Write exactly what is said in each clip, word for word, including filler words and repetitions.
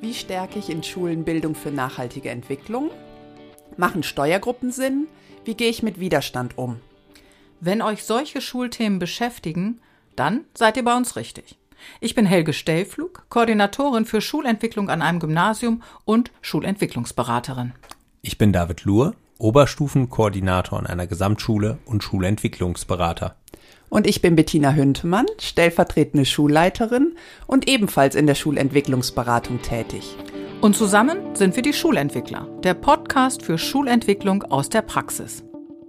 Wie stärke ich in Schulen Bildung für nachhaltige Entwicklung? Machen Steuergruppen Sinn? Wie gehe ich mit Widerstand um? Wenn euch solche Schulthemen beschäftigen, dann seid ihr bei uns richtig. Ich bin Helge Stellflug, Koordinatorin für Schulentwicklung an einem Gymnasium und Schulentwicklungsberaterin. Ich bin David Luhr, Oberstufenkoordinator an einer Gesamtschule und Schulentwicklungsberater. Und ich bin Bettina Hüntemann, stellvertretende Schulleiterin und ebenfalls in der Schulentwicklungsberatung tätig. Und zusammen sind wir die Schulentwickler, der Podcast für Schulentwicklung aus der Praxis.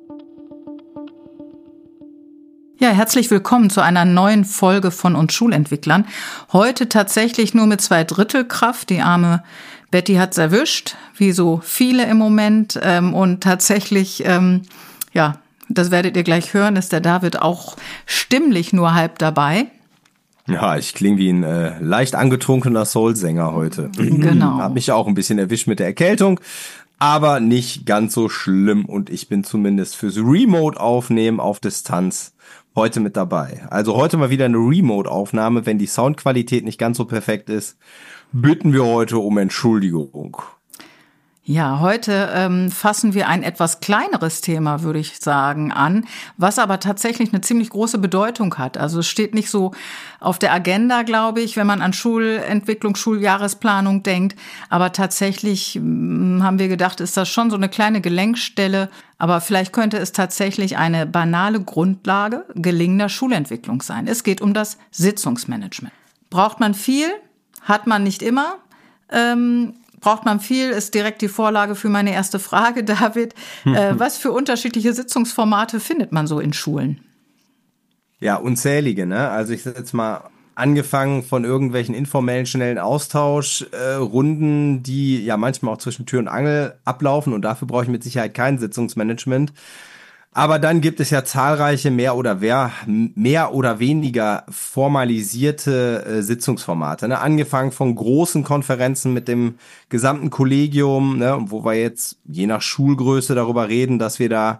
Ja, herzlich willkommen zu einer neuen Folge von uns Schulentwicklern. Heute tatsächlich nur mit zwei Drittel Kraft. Die arme Betty hat's erwischt, wie so viele im Moment. Und tatsächlich, ja, das werdet ihr gleich hören, ist der David auch stimmlich nur halb dabei. Ja, ich klinge wie ein äh, leicht angetrunkener Soul-Sänger heute. Genau. Hab mich auch ein bisschen erwischt mit der Erkältung, aber nicht ganz so schlimm. Und ich bin zumindest fürs Remote-Aufnehmen auf Distanz heute mit dabei. Also heute mal wieder eine Remote-Aufnahme. Wenn die Soundqualität nicht ganz so perfekt ist, bitten wir heute um Entschuldigung. Ja, heute ähm, fassen wir ein etwas kleineres Thema, würde ich sagen, an, was aber tatsächlich eine ziemlich große Bedeutung hat. Also es steht nicht so auf der Agenda, glaube ich, wenn man an Schulentwicklung, Schuljahresplanung denkt. Aber tatsächlich mh, haben wir gedacht, ist das schon so eine kleine Gelenkstelle. Aber vielleicht könnte es tatsächlich eine banale Grundlage gelingender Schulentwicklung sein. Es geht um das Sitzungsmanagement. Braucht man viel? Hat man nicht immer? Ähm, Braucht man viel, ist direkt die Vorlage für meine erste Frage, David. Äh, was für unterschiedliche Sitzungsformate findet man so in Schulen? Ja, unzählige, ne? Also ich sag jetzt mal, angefangen von irgendwelchen informellen, schnellen Austauschrunden, äh, die ja manchmal auch zwischen Tür und Angel ablaufen, und dafür brauche ich mit Sicherheit kein Sitzungsmanagement. Aber dann gibt es ja zahlreiche mehr oder wer, mehr oder weniger formalisierte äh, Sitzungsformate, ne? Angefangen von großen Konferenzen mit dem gesamten Kollegium, ne? Wo wir jetzt je nach Schulgröße darüber reden, dass wir da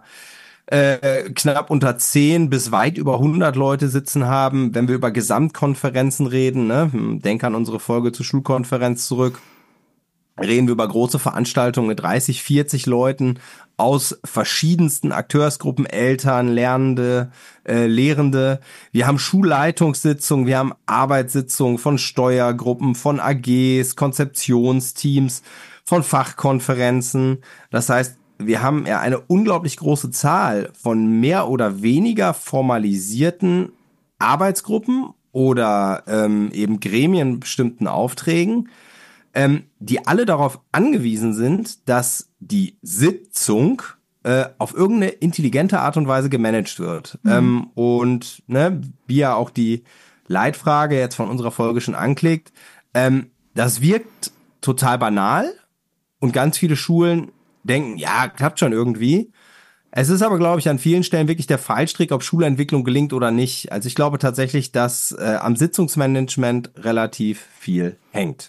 äh, knapp unter zehn bis weit über hundert Leute sitzen haben. Wenn wir über Gesamtkonferenzen reden, ne? Denk an unsere Folge zur Schulkonferenz zurück, reden wir über große Veranstaltungen mit dreißig, vierzig Leuten aus verschiedensten Akteursgruppen, Eltern, Lernende, äh, Lehrende. Wir haben Schulleitungssitzungen, wir haben Arbeitssitzungen von Steuergruppen, von A Gs, Konzeptionsteams, von Fachkonferenzen. Das heißt, wir haben ja eine unglaublich große Zahl von mehr oder weniger formalisierten Arbeitsgruppen oder ähm, eben gremienbestimmten Aufträgen, Ähm, die alle darauf angewiesen sind, dass die Sitzung äh, auf irgendeine intelligente Art und Weise gemanagt wird. Mhm. Ähm, und ne, wie ja auch die Leitfrage jetzt von unserer Folge schon anklickt, ähm, das wirkt total banal und ganz viele Schulen denken, ja, klappt schon irgendwie. Es ist aber, glaube ich, an vielen Stellen wirklich der Fallstrick, ob Schulentwicklung gelingt oder nicht. Also ich glaube tatsächlich, dass äh, am Sitzungsmanagement relativ viel hängt.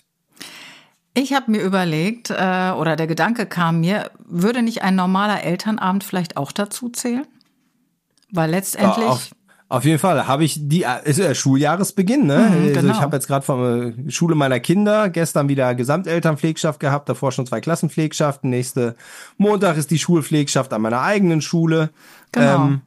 Ich habe mir überlegt, äh, oder der Gedanke kam mir, würde nicht ein normaler Elternabend vielleicht auch dazu zählen? Weil letztendlich... Ja, auf, auf jeden Fall habe ich die, ist ja Schuljahresbeginn, ne? Mhm, genau. Also ich habe jetzt gerade von der Schule meiner Kinder gestern wieder Gesamtelternpflegschaft gehabt, davor schon zwei Klassenpflegschaften. Nächste Montag ist die Schulpflegschaft an meiner eigenen Schule. Genau. Ähm,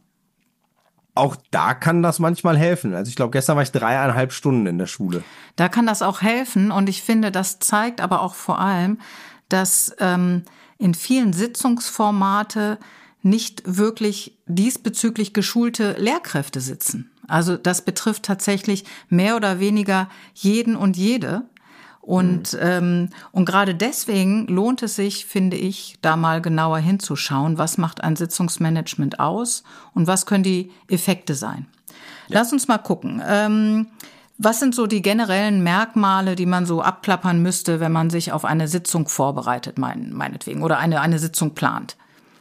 Auch da kann das manchmal helfen. Also ich glaube, gestern war ich dreieinhalb Stunden in der Schule. Da kann das auch helfen, und ich finde, das zeigt aber auch vor allem, dass ähm, in vielen Sitzungsformate nicht wirklich diesbezüglich geschulte Lehrkräfte sitzen. Also das betrifft tatsächlich mehr oder weniger jeden und jede. Und, mhm. ähm, und gerade deswegen lohnt es sich, finde ich, da mal genauer hinzuschauen, was macht ein Sitzungsmanagement aus und was können die Effekte sein. Ja. Lass uns mal gucken. Ähm, was sind so die generellen Merkmale, die man so abklappern müsste, wenn man sich auf eine Sitzung vorbereitet, mein, meinetwegen, oder eine, eine Sitzung plant?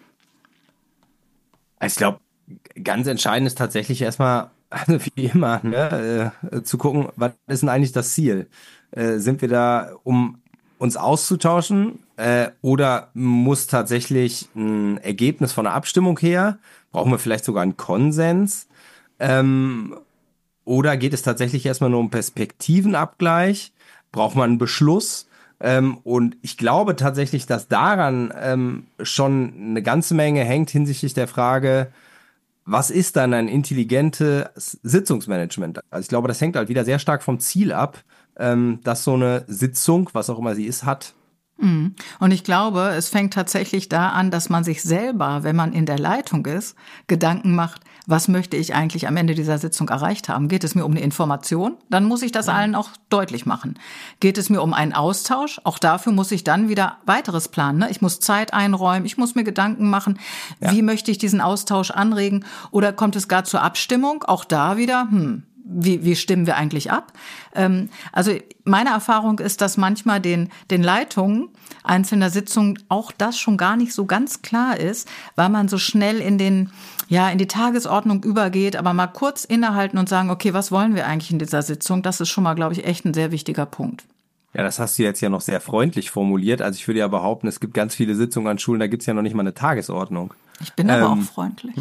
Ich glaube, ganz entscheidend ist tatsächlich erstmal, also wie immer, ne, äh, zu gucken, was ist denn eigentlich das Ziel? Äh, sind wir da, um uns auszutauschen, äh, oder muss tatsächlich ein Ergebnis von einer Abstimmung her? Brauchen wir vielleicht sogar einen Konsens? Ähm, oder geht es tatsächlich erstmal nur um Perspektivenabgleich? Braucht man einen Beschluss? Ähm, und ich glaube tatsächlich, dass daran ähm, schon eine ganze Menge hängt hinsichtlich der Frage, was ist dann ein intelligentes Sitzungsmanagement? Also ich glaube, das hängt halt wieder sehr stark vom Ziel ab, ähm, dass so eine Sitzung, was auch immer sie ist, hat. Und ich glaube, es fängt tatsächlich da an, dass man sich selber, wenn man in der Leitung ist, Gedanken macht, was möchte ich eigentlich am Ende dieser Sitzung erreicht haben? Geht es mir um eine Information? Dann muss ich das ja. allen auch deutlich machen. Geht es mir um einen Austausch? Auch dafür muss ich dann wieder weiteres planen. Ne? Ich muss Zeit einräumen, ich muss mir Gedanken machen, ja. wie möchte ich diesen Austausch anregen? Oder kommt es gar zur Abstimmung? Auch da wieder, hm, Wie, wie stimmen wir eigentlich ab? Ähm, also meine Erfahrung ist, dass manchmal den, den Leitungen einzelner Sitzungen auch das schon gar nicht so ganz klar ist, weil man so schnell in den, ja, in die Tagesordnung übergeht, aber mal kurz innehalten und sagen, okay, was wollen wir eigentlich in dieser Sitzung? Das ist schon mal, glaube ich, echt ein sehr wichtiger Punkt. Ja, das hast du jetzt ja noch sehr freundlich formuliert. Also ich würde ja behaupten, es gibt ganz viele Sitzungen an Schulen, da gibt es ja noch nicht mal eine Tagesordnung. Ich bin aber ähm, auch freundlich,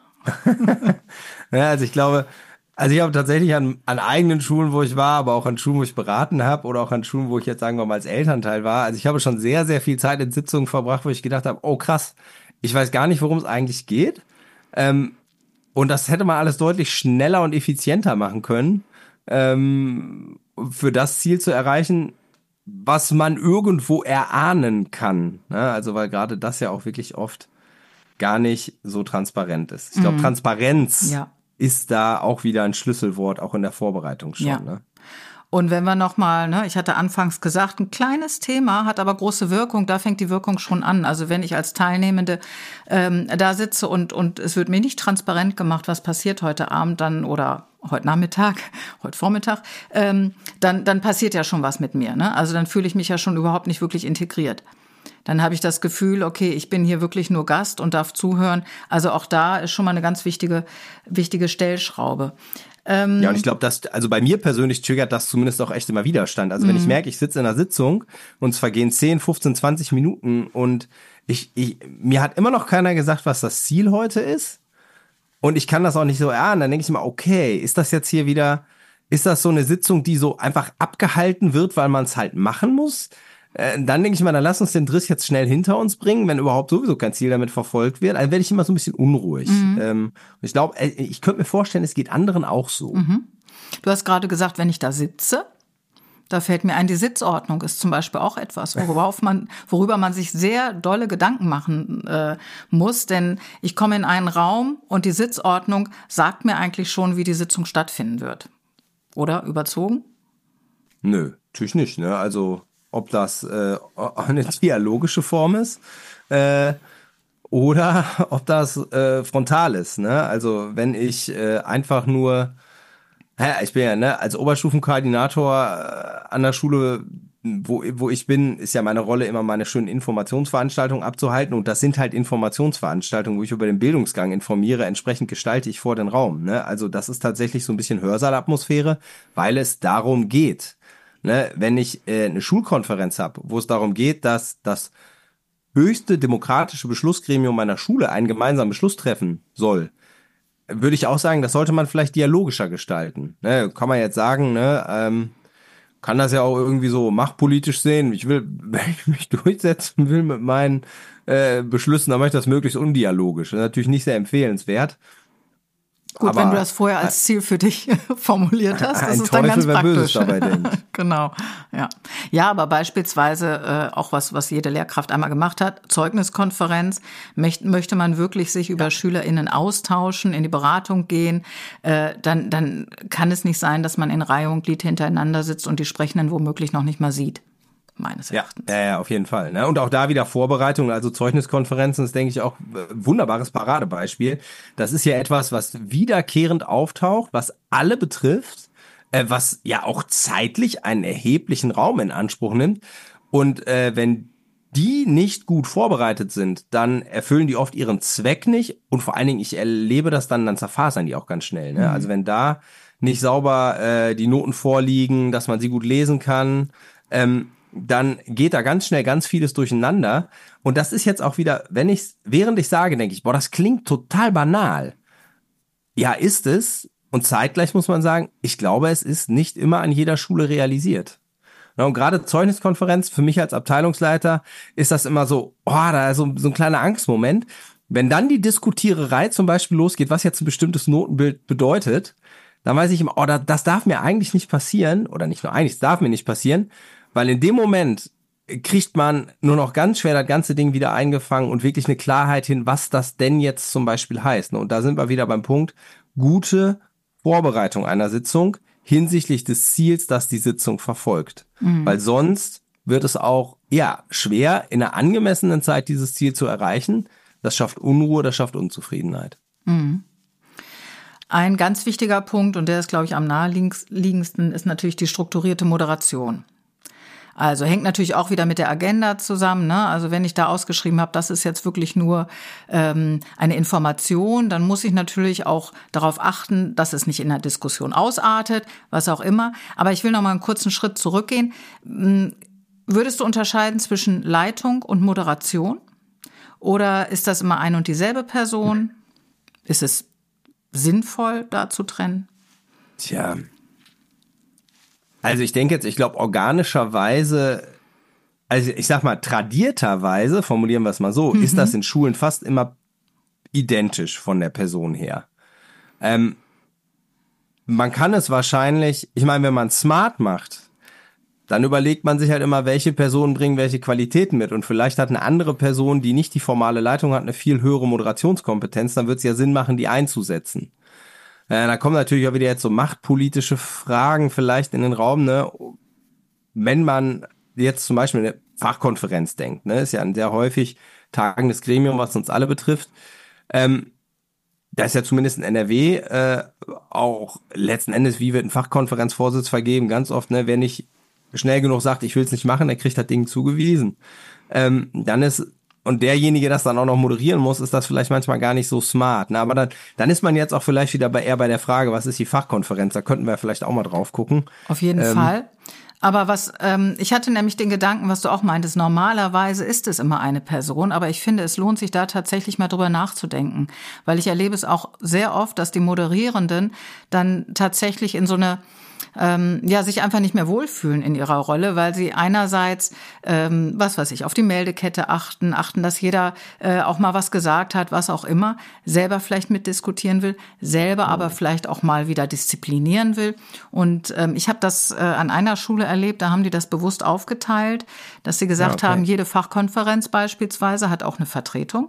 ja. Ja, also ich glaube, Also ich habe tatsächlich an, an eigenen Schulen, wo ich war, aber auch an Schulen, wo ich beraten habe oder auch an Schulen, wo ich jetzt, sagen wir mal, als Elternteil war. Also ich habe schon sehr, sehr viel Zeit in Sitzungen verbracht, wo ich gedacht habe, oh krass, ich weiß gar nicht, worum es eigentlich geht. Ähm, und das hätte man alles deutlich schneller und effizienter machen können, ähm, für das Ziel zu erreichen, was man irgendwo erahnen kann. Ne? Also weil gerade das ja auch wirklich oft gar nicht so transparent ist. Ich glaube, mhm. Transparenz ja. ist da auch wieder ein Schlüsselwort, auch in der Vorbereitung schon. Ja. Ne? Und wenn wir nochmal, ne, ich hatte anfangs gesagt, ein kleines Thema hat aber große Wirkung, da fängt die Wirkung schon an. Also wenn ich als Teilnehmende ähm, da sitze und, und es wird mir nicht transparent gemacht, was passiert heute Abend dann oder heute Nachmittag, heute Vormittag, ähm, dann, dann passiert ja schon was mit mir. Ne? Also dann fühle ich mich ja schon überhaupt nicht wirklich integriert. Dann habe ich das Gefühl, okay, ich bin hier wirklich nur Gast und darf zuhören. Also auch da ist schon mal eine ganz wichtige, wichtige Stellschraube. Ähm ja, und ich glaube, dass, also bei mir persönlich triggert das zumindest auch echt immer Widerstand. Also wenn ich merke, ich sitze in einer Sitzung und es vergehen zehn, fünfzehn, zwanzig Minuten und ich, ich, mir hat immer noch keiner gesagt, was das Ziel heute ist. Und ich kann das auch nicht so erahnen. Dann denke ich immer, okay, ist das jetzt hier wieder, ist das so eine Sitzung, die so einfach abgehalten wird, weil man es halt machen muss? Dann denke ich mal, dann lass uns den Driss jetzt schnell hinter uns bringen, wenn überhaupt sowieso kein Ziel damit verfolgt wird. Dann werde ich immer so ein bisschen unruhig. Mhm. Ähm, ich glaube, ich könnte mir vorstellen, es geht anderen auch so. Mhm. Du hast gerade gesagt, wenn ich da sitze, da fällt mir ein, die Sitzordnung ist zum Beispiel auch etwas, worauf man, worüber man sich sehr dolle Gedanken machen äh, muss. Denn ich komme in einen Raum und die Sitzordnung sagt mir eigentlich schon, wie die Sitzung stattfinden wird. Oder überzogen? Nö, natürlich nicht. Ne? Also ob das äh, eine dialogische Form ist äh, oder ob das äh, frontal ist. Ne? Also wenn ich äh, einfach nur, ja, ich bin ja ne, als Oberstufenkoordinator äh, an der Schule, wo, wo ich bin, ist ja meine Rolle immer meine schönen Informationsveranstaltungen abzuhalten und das sind halt Informationsveranstaltungen, wo ich über den Bildungsgang informiere, entsprechend gestalte ich vor den Raum. Ne? Also das ist tatsächlich so ein bisschen Hörsaalatmosphäre, weil es darum geht. Ne, wenn ich äh, eine Schulkonferenz habe, wo es darum geht, dass das höchste demokratische Beschlussgremium meiner Schule einen gemeinsamen Beschluss treffen soll, würde ich auch sagen, das sollte man vielleicht dialogischer gestalten. Ne, kann man jetzt sagen, ne, ähm, kann das ja auch irgendwie so machtpolitisch sehen. Ich will, wenn ich mich durchsetzen will mit meinen äh, Beschlüssen, dann mache ich das möglichst undialogisch. Das ist natürlich nicht sehr empfehlenswert. Gut, aber wenn du das vorher als Ziel für dich formuliert hast, das ist dann ganz praktisch. Dabei genau, ja. Ja, aber beispielsweise äh, auch was, was jede Lehrkraft einmal gemacht hat, Zeugniskonferenz, möcht, möchte man wirklich sich über ja. SchülerInnen austauschen, in die Beratung gehen, äh, dann, dann kann es nicht sein, dass man in Reihe und Glied hintereinander sitzt und die Sprechenden womöglich noch nicht mal sieht. Meines Erachtens. Ja, ja, auf jeden Fall. Ne? Und auch da wieder Vorbereitung, also Zeugniskonferenzen, ist, denke ich, auch ein wunderbares Paradebeispiel. Das ist ja etwas, was wiederkehrend auftaucht, was alle betrifft, äh, was ja auch zeitlich einen erheblichen Raum in Anspruch nimmt. Und äh, wenn die nicht gut vorbereitet sind, dann erfüllen die oft ihren Zweck nicht. Und vor allen Dingen, ich erlebe das dann, dann zerfasern die auch ganz schnell. Ne? Mhm. Also wenn da nicht sauber äh, die Noten vorliegen, dass man sie gut lesen kann, ähm, dann geht da ganz schnell ganz vieles durcheinander. Und das ist jetzt auch wieder, wenn ich, während ich sage, denke ich, boah, das klingt total banal. Ja, ist es. Und zeitgleich muss man sagen, ich glaube, es ist nicht immer an jeder Schule realisiert. Und gerade Zeugniskonferenz, für mich als Abteilungsleiter, ist das immer so, oh, da ist so, so ein kleiner Angstmoment. Wenn dann die Diskutiererei zum Beispiel losgeht, was jetzt ein bestimmtes Notenbild bedeutet, dann weiß ich immer, oh, das darf mir eigentlich nicht passieren, oder nicht nur eigentlich, das darf mir nicht passieren, weil in dem Moment kriegt man nur noch ganz schwer das ganze Ding wieder eingefangen und wirklich eine Klarheit hin, was das denn jetzt zum Beispiel heißt. Und da sind wir wieder beim Punkt, gute Vorbereitung einer Sitzung hinsichtlich des Ziels, das die Sitzung verfolgt. Mhm. Weil sonst wird es auch, ja, schwer, in einer angemessenen Zeit dieses Ziel zu erreichen. Das schafft Unruhe, das schafft Unzufriedenheit. Mhm. Ein ganz wichtiger Punkt, und der ist, glaube ich, am naheliegendsten, ist natürlich die strukturierte Moderation. Also hängt natürlich auch wieder mit der Agenda zusammen, ne? Also wenn ich da ausgeschrieben habe, das ist jetzt wirklich nur ähm, eine Information, dann muss ich natürlich auch darauf achten, dass es nicht in der Diskussion ausartet, was auch immer. Aber ich will noch mal einen kurzen Schritt zurückgehen. Würdest du unterscheiden zwischen Leitung und Moderation? Oder ist das immer ein und dieselbe Person? Ist es sinnvoll, da zu trennen? Tja, also ich denke jetzt, ich glaube organischerweise, also ich sag mal tradierterweise, formulieren wir es mal so, mhm. ist das in Schulen fast immer identisch von der Person her. Ähm, man kann es wahrscheinlich, ich meine, wenn man smart macht, dann überlegt man sich halt immer, welche Personen bringen welche Qualitäten mit. Und vielleicht hat eine andere Person, die nicht die formale Leitung hat, eine viel höhere Moderationskompetenz, dann wird es ja Sinn machen, die einzusetzen. Äh, da kommen natürlich auch wieder jetzt so machtpolitische Fragen vielleicht in den Raum, ne? Wenn man jetzt zum Beispiel eine Fachkonferenz denkt, ne? Ist ja ein sehr häufig tagendes Gremium, was uns alle betrifft. Ähm, da ist ja zumindest in N R W äh, auch letzten Endes, wie wird ein Fachkonferenzvorsitz vergeben, ganz oft, ne, wer nicht schnell genug sagt, ich will es nicht machen, der kriegt das Ding zugewiesen. Ähm, dann ist, und derjenige, das dann auch noch moderieren muss, ist das vielleicht manchmal gar nicht so smart. Ne? Aber dann, dann ist man jetzt auch vielleicht wieder bei, eher bei der Frage, was ist die Fachkonferenz? Da könnten wir vielleicht auch mal drauf gucken. Auf jeden ähm, Fall. Aber was, ähm, ich hatte nämlich den Gedanken, was du auch meintest, normalerweise ist es immer eine Person, aber ich finde, es lohnt sich da tatsächlich mal drüber nachzudenken, weil ich erlebe es auch sehr oft, dass die Moderierenden dann tatsächlich in so eine Ähm, ja, sich einfach nicht mehr wohlfühlen in ihrer Rolle, weil sie einerseits, ähm, was weiß ich, auf die Meldekette achten, achten, dass jeder äh, auch mal was gesagt hat, was auch immer, selber vielleicht mitdiskutieren will, selber aber vielleicht auch mal wieder disziplinieren will. Und ähm, ich habe das äh, an einer Schule erlebt, da haben die das bewusst aufgeteilt, dass sie gesagt ja, okay. haben, jede Fachkonferenz beispielsweise hat auch eine Vertretung.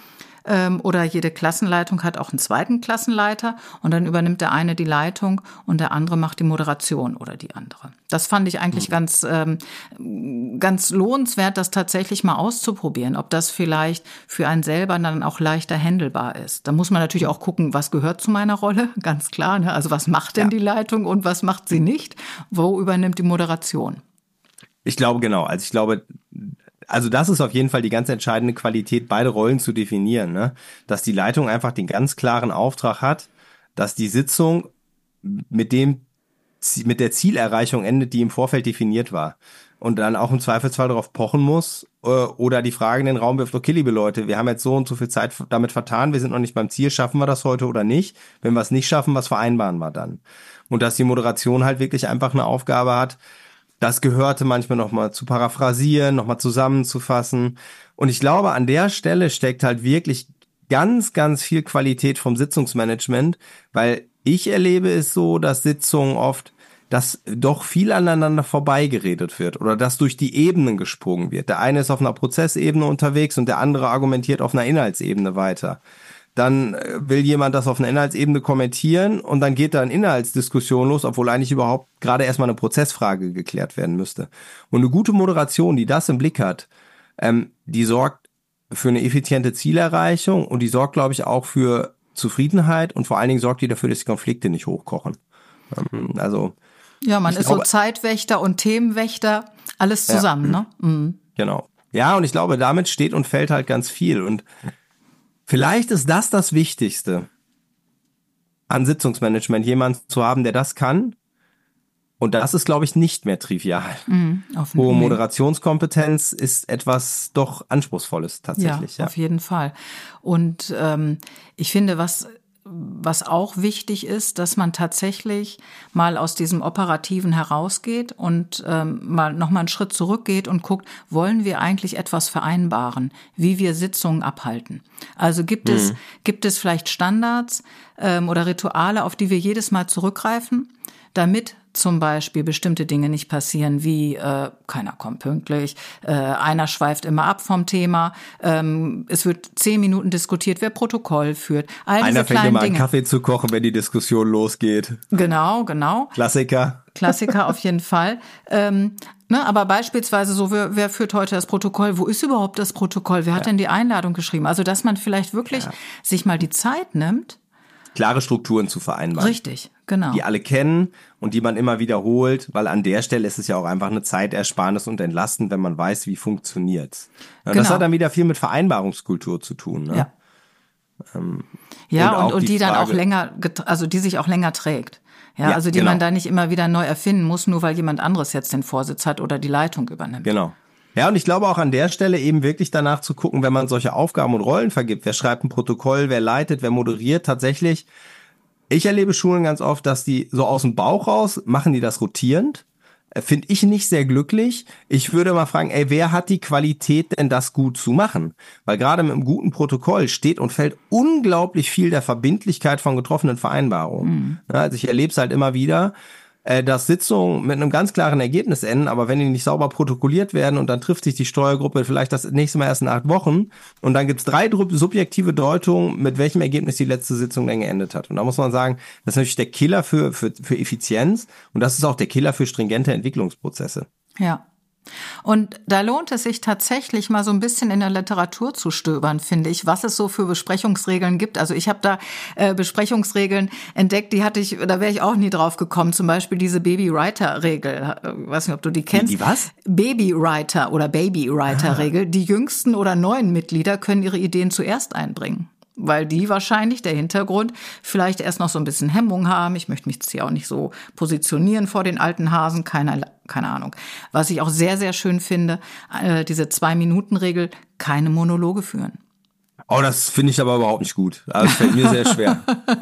Oder jede Klassenleitung hat auch einen zweiten Klassenleiter und dann übernimmt der eine die Leitung und der andere macht die Moderation oder die andere. Das fand ich eigentlich mhm. ganz, ähm, ganz lohnenswert, das tatsächlich mal auszuprobieren, ob das vielleicht für einen selber dann auch leichter handelbar ist. Da muss man natürlich auch gucken, was gehört zu meiner Rolle, ganz klar. Ne? Also was macht denn ja. die Leitung und was macht sie nicht? Wo übernimmt die Moderation? Ich glaube genau, also ich glaube... Also das ist auf jeden Fall die ganz entscheidende Qualität, beide Rollen zu definieren, ne? Dass die Leitung einfach den ganz klaren Auftrag hat, dass die Sitzung mit dem mit der Zielerreichung endet, die im Vorfeld definiert war. Und dann auch im Zweifelsfall darauf pochen muss äh, oder die Frage in den Raum wirft, okay, liebe Leute, wir haben jetzt so und so viel Zeit damit vertan, wir sind noch nicht beim Ziel, schaffen wir das heute oder nicht? Wenn wir es nicht schaffen, was vereinbaren wir dann? Und dass die Moderation halt wirklich einfach eine Aufgabe hat, das gehörte manchmal nochmal zu paraphrasieren, nochmal zusammenzufassen. Und ich glaube, an der Stelle steckt halt wirklich ganz, ganz viel Qualität vom Sitzungsmanagement, weil ich erlebe es so, dass Sitzungen oft, dass doch viel aneinander vorbeigeredet wird oder dass durch die Ebenen gesprungen wird. Der eine ist auf einer Prozessebene unterwegs und der andere argumentiert auf einer Inhaltsebene weiter. Dann will jemand das auf einer Inhaltsebene kommentieren und dann geht da eine Inhaltsdiskussion los, obwohl eigentlich überhaupt gerade erstmal eine Prozessfrage geklärt werden müsste. Und eine gute Moderation, die das im Blick hat, ähm, die sorgt für eine effiziente Zielerreichung und die sorgt, glaube ich, auch für Zufriedenheit und vor allen Dingen sorgt die dafür, dass die Konflikte nicht hochkochen. Ähm, also ja, man ist glaube, so Zeitwächter und Themenwächter, alles zusammen, ja, ne? Mhm. Genau. Ja, und ich glaube, damit steht und fällt halt ganz viel und vielleicht ist das das Wichtigste an Sitzungsmanagement, jemanden zu haben, der das kann. Und das ist, glaube ich, nicht mehr trivial. Mhm, Hohe Moderationskompetenz ist etwas doch Anspruchsvolles tatsächlich. Ja, ja. auf jeden Fall. Und ähm, ich finde, was was auch wichtig ist, dass man tatsächlich mal aus diesem Operativen herausgeht und ähm, mal noch mal einen Schritt zurückgeht und guckt, wollen wir eigentlich etwas vereinbaren, wie wir Sitzungen abhalten? Also gibt mhm. es gibt es vielleicht Standards ähm, oder Rituale, auf die wir jedes Mal zurückgreifen, damit zum Beispiel bestimmte Dinge nicht passieren, wie äh, keiner kommt pünktlich, äh, einer schweift immer ab vom Thema, ähm, es wird zehn Minuten diskutiert, wer Protokoll führt. All einer diese fängt kleinen immer an, Dinge. Kaffee zu kochen, wenn die Diskussion losgeht. Genau, genau. Klassiker. Klassiker auf jeden Fall. Ähm, ne, aber beispielsweise so, wer, wer führt heute das Protokoll? Wo ist überhaupt das Protokoll? Wer ja. hat denn die Einladung geschrieben? Also, dass man vielleicht wirklich ja. sich mal die Zeit nimmt, klare Strukturen zu vereinbaren. Richtig, genau. Die alle kennen und die man immer wiederholt, weil an der Stelle ist es ja auch einfach eine Zeitersparnis und entlastend, wenn man weiß, wie funktioniert's. Ja, genau. Das hat dann wieder viel mit Vereinbarungskultur zu tun. Ne? Ja, ähm, ja und, und, und die, die Frage, dann auch länger, also die sich auch länger trägt. Ja, ja also die genau. man da nicht immer wieder neu erfinden muss, nur weil jemand anderes jetzt den Vorsitz hat oder die Leitung übernimmt. Genau. Ja, und ich glaube auch an der Stelle eben wirklich danach zu gucken, wenn man solche Aufgaben und Rollen vergibt, wer schreibt ein Protokoll, wer leitet, wer moderiert, tatsächlich. Ich erlebe Schulen ganz oft, dass die so aus dem Bauch raus, machen die das rotierend. Finde ich nicht sehr glücklich. Ich würde mal fragen, ey, wer hat die Qualität denn, das gut zu machen? Weil gerade mit einem guten Protokoll steht und fällt unglaublich viel der Verbindlichkeit von getroffenen Vereinbarungen. Mhm. Also ich erlebe es halt immer wieder, dass Sitzungen mit einem ganz klaren Ergebnis enden, aber wenn die nicht sauber protokolliert werden und dann trifft sich die Steuergruppe vielleicht das nächste Mal erst in acht Wochen und dann gibt's drei subjektive Deutungen, mit welchem Ergebnis die letzte Sitzung dann geendet hat. Und da muss man sagen, das ist natürlich der Killer für, für, für Effizienz und das ist auch der Killer für stringente Entwicklungsprozesse. Ja. Und da lohnt es sich tatsächlich mal so ein bisschen in der Literatur zu stöbern, finde ich, was es so für Besprechungsregeln gibt. Also ich habe da äh, Besprechungsregeln entdeckt, die hatte ich, da wäre ich auch nie drauf gekommen. Zum Beispiel diese Baby-Writer-Regel. Ich weiß nicht, ob du die kennst. Die, die was? Baby-Writer oder Baby-Writer-Regel. Ah. Die jüngsten oder neuen Mitglieder können ihre Ideen zuerst einbringen. Weil die wahrscheinlich, der Hintergrund, vielleicht erst noch so ein bisschen Hemmung haben. Ich möchte mich jetzt hier auch nicht so positionieren vor den alten Hasen, keine, keine Ahnung. Was ich auch sehr, sehr schön finde, äh, diese Zwei-Minuten-Regel, keine Monologe führen. Oh, das finde ich aber überhaupt nicht gut. Also, das fällt mir sehr schwer.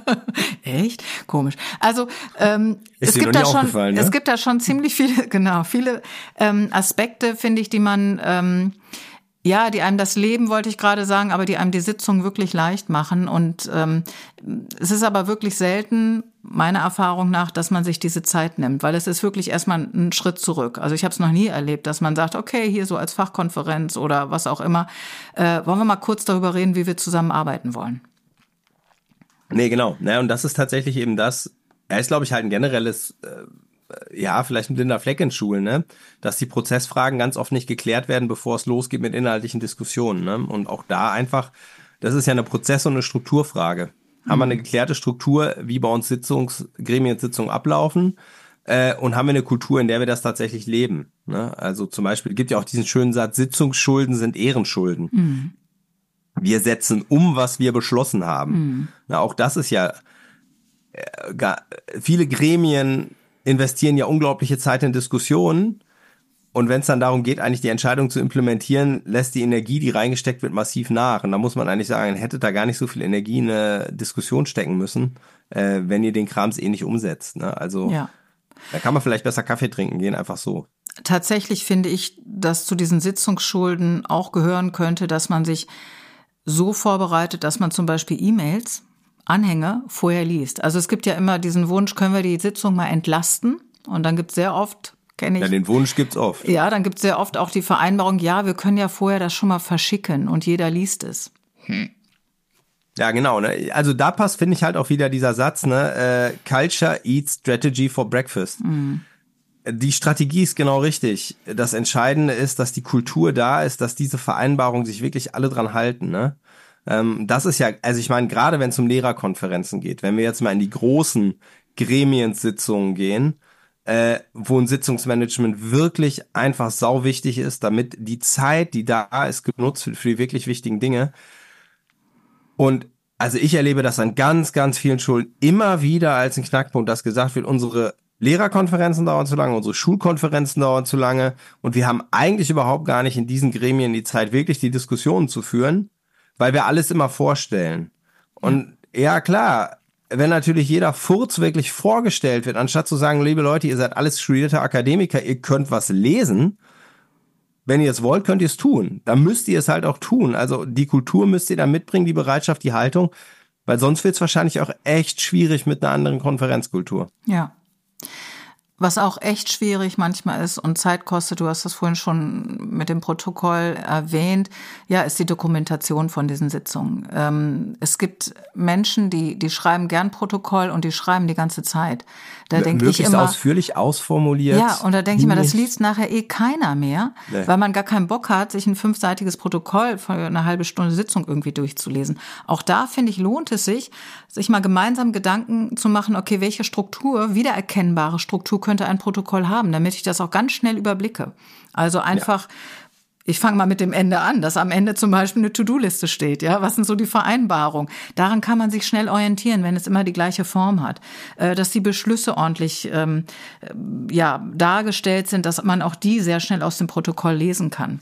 Echt? Komisch. Also ähm, ist es gibt da schon, ne? es gibt da schon ziemlich viele, genau, viele ähm, Aspekte, finde ich, die man ähm, Ja, die einem das Leben, wollte ich gerade sagen, aber die einem die Sitzung wirklich leicht machen. Und ähm, es ist aber wirklich selten, meiner Erfahrung nach, dass man sich diese Zeit nimmt, weil es ist wirklich erstmal ein Schritt zurück. Also ich habe es noch nie erlebt, dass man sagt, okay, hier so als Fachkonferenz oder was auch immer, äh, wollen wir mal kurz darüber reden, wie wir zusammenarbeiten wollen. Nee, genau. Ja, und das ist tatsächlich eben das, er ist, glaube ich, halt ein generelles äh, ja, vielleicht ein blinder Fleck in Schulen, ne? Dass die Prozessfragen ganz oft nicht geklärt werden, bevor es losgeht mit inhaltlichen Diskussionen, ne? Und auch da einfach, das ist ja eine Prozess- und eine Strukturfrage. Mhm. Haben wir eine geklärte Struktur, wie bei uns Sitzungs-, Gremiensitzungen ablaufen? Äh, und haben wir eine Kultur, in der wir das tatsächlich leben? Ne? Also zum Beispiel gibt ja auch diesen schönen Satz, Sitzungsschulden sind Ehrenschulden. Mhm. Wir setzen um, was wir beschlossen haben. Mhm. Na, auch das ist ja äh, gar, viele Gremien investieren ja unglaubliche Zeit in Diskussionen und wenn es dann darum geht, eigentlich die Entscheidung zu implementieren, lässt die Energie, die reingesteckt wird, massiv nach. Und da muss man eigentlich sagen, hättet da gar nicht so viel Energie in eine Diskussion stecken müssen, äh, wenn ihr den Krams eh nicht umsetzt. Ne? Also ja. Da kann man vielleicht besser Kaffee trinken gehen, einfach so. Tatsächlich finde ich, dass zu diesen Sitzungsschulden auch gehören könnte, dass man sich so vorbereitet, dass man zum Beispiel E-Mails Anhänge vorher liest. Also es gibt ja immer diesen Wunsch, können wir die Sitzung mal entlasten? Und dann gibt es sehr oft, kenne ich. Ja, den Wunsch gibt's oft. Ja, dann gibt es sehr oft auch die Vereinbarung, ja, wir können ja vorher das schon mal verschicken und jeder liest es. Hm. Ja, genau. Ne? Also da passt, finde ich halt auch wieder dieser Satz, ne, äh, Culture eats strategy for breakfast. Mhm. Die Strategie ist genau richtig. Das Entscheidende ist, dass die Kultur da ist, dass diese Vereinbarungen sich wirklich alle dran halten, ne? Das ist ja, also ich meine, gerade wenn es um Lehrerkonferenzen geht, wenn wir jetzt mal in die großen Gremiensitzungen gehen, äh, wo ein Sitzungsmanagement wirklich einfach sau wichtig ist, damit die Zeit, die da ist, genutzt wird für die wirklich wichtigen Dinge. Und also ich erlebe das an ganz, ganz vielen Schulen immer wieder als ein Knackpunkt, dass gesagt wird, unsere Lehrerkonferenzen dauern zu lange, unsere Schulkonferenzen dauern zu lange und wir haben eigentlich überhaupt gar nicht in diesen Gremien die Zeit, wirklich die Diskussionen zu führen, weil wir alles immer vorstellen. Und Ja, klar. Wenn natürlich jeder Furz wirklich vorgestellt wird, anstatt zu sagen, liebe Leute, ihr seid alles studierte Akademiker, ihr könnt was lesen. Wenn ihr es wollt, könnt ihr es tun. Dann müsst ihr es halt auch tun. Also die Kultur müsst ihr dann mitbringen, die Bereitschaft, die Haltung. Weil sonst wird es wahrscheinlich auch echt schwierig mit einer anderen Konferenzkultur. Ja. Was auch echt schwierig manchmal ist und Zeit kostet, du hast das vorhin schon mit dem Protokoll erwähnt, ja, ist die Dokumentation von diesen Sitzungen. Ähm, es gibt Menschen, die die schreiben gern Protokoll und die schreiben die ganze Zeit. Da denke ich immer ausführlich ausformuliert. Ja, und da denke ich mal, das liest nachher eh keiner mehr, nee. weil man gar keinen Bock hat, sich ein fünfseitiges Protokoll für eine halbe Stunde Sitzung irgendwie durchzulesen. Auch da, finde ich, lohnt es sich, sich mal gemeinsam Gedanken zu machen, okay, welche Struktur, wiedererkennbare Struktur könnte ein Protokoll haben, damit ich das auch ganz schnell überblicke. Also einfach, ja. Ich fange mal mit dem Ende an, dass am Ende zum Beispiel eine To-Do-Liste steht. Ja, was sind so die Vereinbarungen? Daran kann man sich schnell orientieren, wenn es immer die gleiche Form hat. Dass die Beschlüsse ordentlich ähm, ja, dargestellt sind, dass man auch die sehr schnell aus dem Protokoll lesen kann.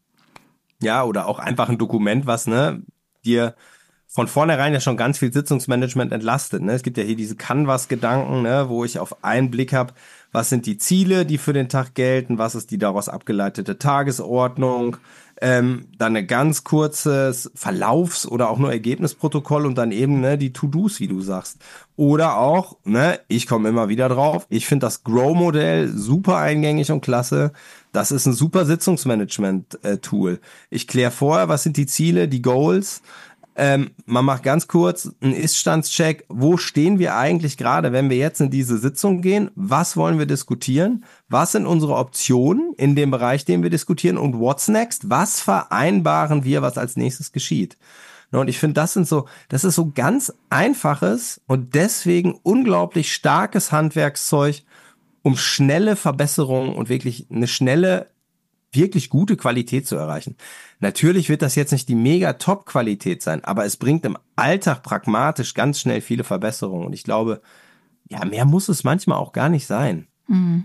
Ja, oder auch einfach ein Dokument, was ne dir von vornherein ja schon ganz viel Sitzungsmanagement entlastet. Ne? Es gibt ja hier diese Canvas-Gedanken, ne, wo ich auf einen Blick habe, was sind die Ziele, die für den Tag gelten, was ist die daraus abgeleitete Tagesordnung, ähm, dann ein ganz kurzes Verlaufs- oder auch nur Ergebnisprotokoll und dann eben ne, die To-Dos, wie du sagst. Oder auch, ne, ich komme immer wieder drauf, ich finde das Grow-Modell super eingängig und klasse. Das ist ein super Sitzungsmanagement-Tool. Ich kläre vorher, was sind die Ziele, die Goals. Ähm, man macht ganz kurz einen Ist-Standscheck. Wo stehen wir eigentlich gerade, wenn wir jetzt in diese Sitzung gehen? Was wollen wir diskutieren? Was sind unsere Optionen in dem Bereich, den wir diskutieren? Und what's next? Was vereinbaren wir, was als nächstes geschieht? Und ich finde, das sind so, das ist so ganz einfaches und deswegen unglaublich starkes Handwerkszeug, um schnelle Verbesserungen und wirklich eine schnelle, wirklich gute Qualität zu erreichen. Natürlich wird das jetzt nicht die mega Top-Qualität sein, aber es bringt im Alltag pragmatisch ganz schnell viele Verbesserungen. Und ich glaube, ja, mehr muss es manchmal auch gar nicht sein. Mhm.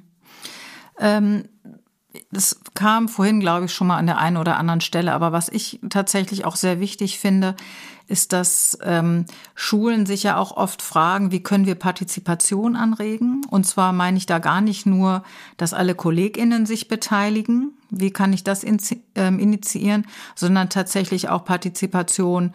Ähm, das kam vorhin, glaube ich, schon mal an der einen oder anderen Stelle. Aber was ich tatsächlich auch sehr wichtig finde, ist, dass ähm, Schulen sich ja auch oft fragen, wie können wir Partizipation anregen? Und zwar meine ich da gar nicht nur, dass alle KollegInnen sich beteiligen, wie kann ich das initiieren, sondern tatsächlich auch Partizipation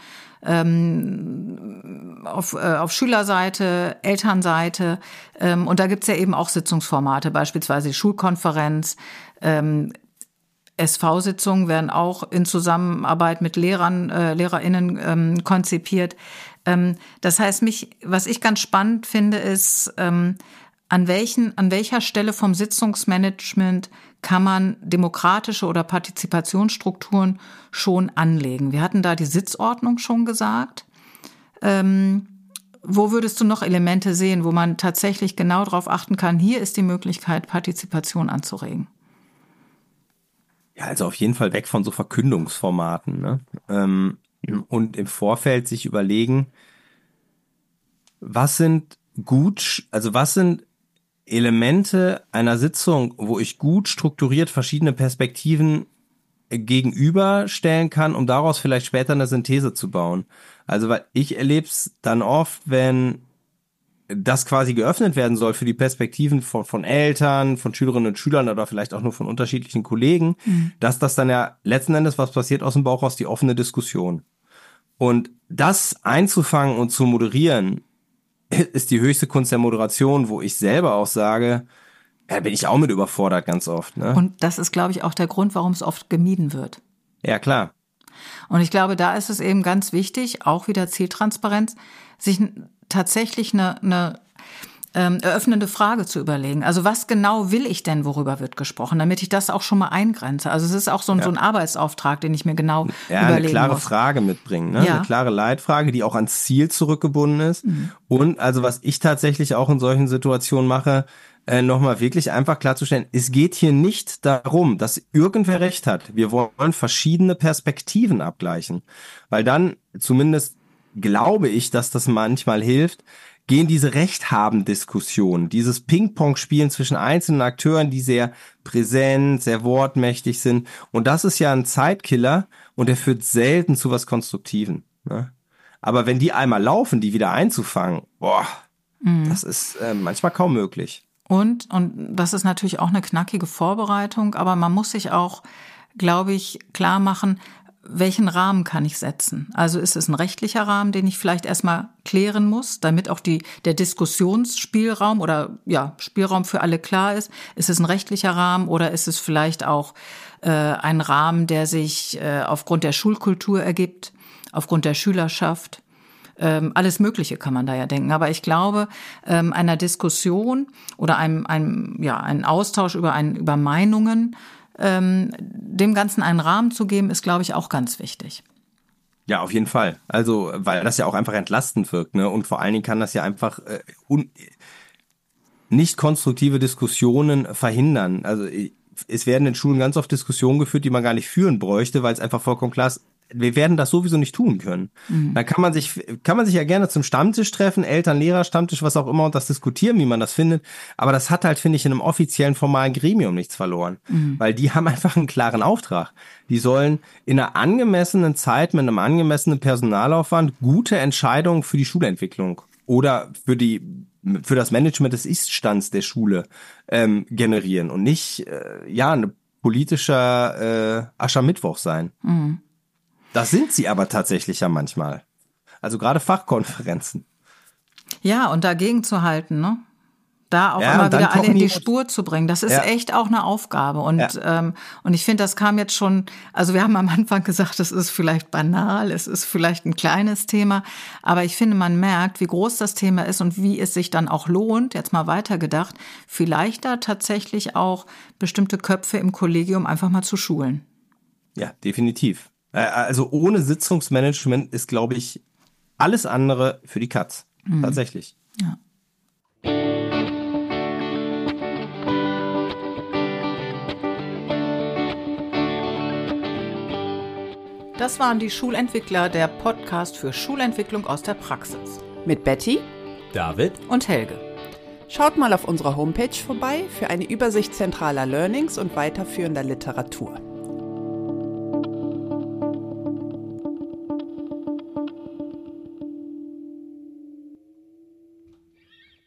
ähm, auf, äh, auf Schülerseite, Elternseite. Ähm, und da gibt's ja eben auch Sitzungsformate, beispielsweise die Schulkonferenz. Ähm, S V-Sitzungen werden auch in Zusammenarbeit mit Lehrern, äh, LehrerInnen ähm, konzipiert. Ähm, das heißt, mich, was ich ganz spannend finde, ist, ähm, an welchen, an welcher Stelle vom Sitzungsmanagement kann man demokratische oder Partizipationsstrukturen schon anlegen? Wir hatten da die Sitzordnung schon gesagt. Ähm, wo würdest du noch Elemente sehen, wo man tatsächlich genau darauf achten kann, hier ist die Möglichkeit, Partizipation anzuregen? Ja, also auf jeden Fall weg von so Verkündungsformaten, ne? Ähm, und im Vorfeld sich überlegen, was sind gut, also was sind Elemente einer Sitzung, wo ich gut strukturiert verschiedene Perspektiven gegenüberstellen kann, um daraus vielleicht später eine Synthese zu bauen. Also weil ich erlebe es dann oft, wenn das quasi geöffnet werden soll für die Perspektiven von, von Eltern, von Schülerinnen und Schülern oder vielleicht auch nur von unterschiedlichen Kollegen, mhm. dass das dann ja letzten Endes, was passiert aus dem Bauch raus, die offene Diskussion. Und das einzufangen und zu moderieren, ist die höchste Kunst der Moderation, wo ich selber auch sage, ja, bin ich auch mit überfordert ganz oft. Ne? Und das ist, glaube ich, auch der Grund, warum es oft gemieden wird. Ja, klar. Und ich glaube, da ist es eben ganz wichtig, auch wieder Zieltransparenz, sich tatsächlich eine, eine ähm, eröffnende Frage zu überlegen. Also was genau will ich denn, worüber wird gesprochen, damit ich das auch schon mal eingrenze. Also es ist auch so ein, ja. so ein Arbeitsauftrag, den ich mir genau ja, überlegen muss. Eine klare muss. Frage mitbringen, ne? Ja. Eine klare Leitfrage, die auch ans Ziel zurückgebunden ist. Mhm. Und also was ich tatsächlich auch in solchen Situationen mache, äh, nochmal wirklich einfach klarzustellen, es geht hier nicht darum, dass irgendwer recht hat. Wir wollen verschiedene Perspektiven abgleichen. Weil dann, zumindest glaube ich, dass das manchmal hilft, gehen diese Rechthaben-Diskussionen, dieses Ping-Pong-Spielen zwischen einzelnen Akteuren, die sehr präsent, sehr wortmächtig sind. Und das ist ja ein Zeitkiller und der führt selten zu was Konstruktiven. Ne? Aber wenn die einmal laufen, die wieder einzufangen, boah, mhm. das ist äh, manchmal kaum möglich. Und, und das ist natürlich auch eine knackige Vorbereitung, aber man muss sich auch, glaube ich, klar machen, welchen Rahmen kann ich setzen? Also ist es ein rechtlicher Rahmen, den ich vielleicht erstmal klären muss, damit auch die, der Diskussionsspielraum oder ja, Spielraum für alle klar ist? Ist es ein rechtlicher Rahmen oder ist es vielleicht auch äh, ein Rahmen, der sich äh, aufgrund der Schulkultur ergibt, aufgrund der Schülerschaft? Ähm, alles Mögliche kann man da ja denken. Aber ich glaube, ähm, einer Diskussion oder einem, einem, ja, einen Austausch über, ein, über Meinungen, ähm, dem Ganzen einen Rahmen zu geben, ist, glaube ich, auch ganz wichtig. Ja, auf jeden Fall. Also, weil das ja auch einfach entlastend wirkt, ne? Und vor allen Dingen kann das ja einfach äh, un- nicht konstruktive Diskussionen verhindern. Also, es werden in Schulen ganz oft Diskussionen geführt, die man gar nicht führen bräuchte, weil es einfach vollkommen klar ist, wir werden das sowieso nicht tun können. Mhm. Da kann man sich, kann man sich ja gerne zum Stammtisch treffen, Eltern, Lehrer, Stammtisch, was auch immer, und das diskutieren, wie man das findet. Aber das hat halt, finde ich, in einem offiziellen, formalen Gremium nichts verloren. Mhm. Weil die haben einfach einen klaren Auftrag. Die sollen in einer angemessenen Zeit mit einem angemessenen Personalaufwand gute Entscheidungen für die Schulentwicklung oder für die, für das Management des Ist-Stands der Schule ähm, generieren und nicht, äh, ja, ein politischer äh, Aschermittwoch sein. Mhm. Das sind sie aber tatsächlich ja manchmal. Also gerade Fachkonferenzen. Ja, und dagegen zu halten, ne? Da auch ja, immer wieder alle in die Spur zu bringen. Das ist ja. echt auch eine Aufgabe. Und, ja. ähm, und ich finde, das kam jetzt schon, also wir haben am Anfang gesagt, es ist vielleicht banal, es ist vielleicht ein kleines Thema. Aber ich finde, man merkt, wie groß das Thema ist und wie es sich dann auch lohnt, jetzt mal weitergedacht, vielleicht da tatsächlich auch bestimmte Köpfe im Kollegium einfach mal zu schulen. Ja, definitiv. Also ohne Sitzungsmanagement ist, glaube ich, alles andere für die Katz. Mhm. Tatsächlich. Ja. Das waren die Schulentwickler, der Podcast für Schulentwicklung aus der Praxis. Mit Betty, David und Helge. Schaut mal auf unserer Homepage vorbei für eine Übersicht zentraler Learnings und weiterführender Literatur.